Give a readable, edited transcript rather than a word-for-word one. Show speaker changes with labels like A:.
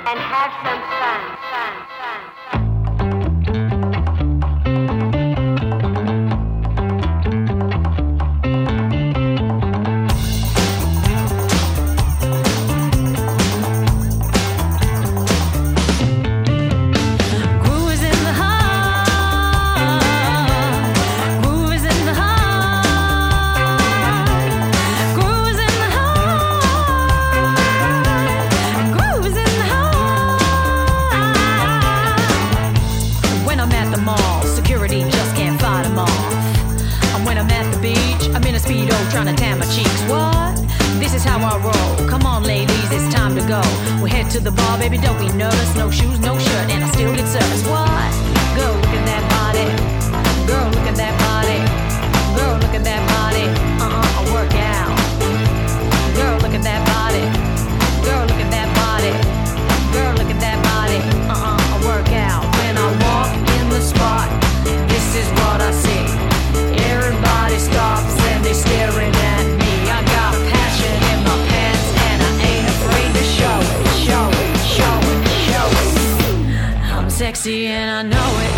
A: and have some fun.
B: Trying to tan my cheeks. What? This is how I roll. Come on, ladies, it's time to go. We head to the bar, baby, don't be nervous. No shoes, no shirt, and I still get service. What? Girl, look at that body. Girl, look at that body. Girl, look at that body. I work out. Girl, look at that body. Girl, look at that body. Girl, look at that body. I work out. When I walk in the spot, this is what I see. Everybody stops and they're staring at me. I got passion in my pants and I ain't afraid to show it, show it, show it, show it. I'm sexy and I know it.